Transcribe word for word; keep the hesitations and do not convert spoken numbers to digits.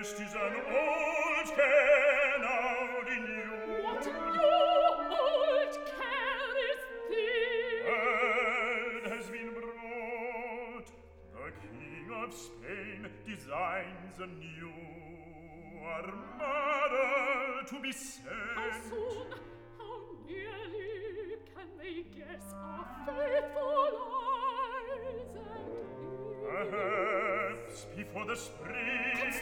best is an old care now renew. What new old care is this? Word has been brought. The King of Spain designs a new armada to be sent. How soon, how nearly can they guess our faithful eyes and ears? Perhaps before the spring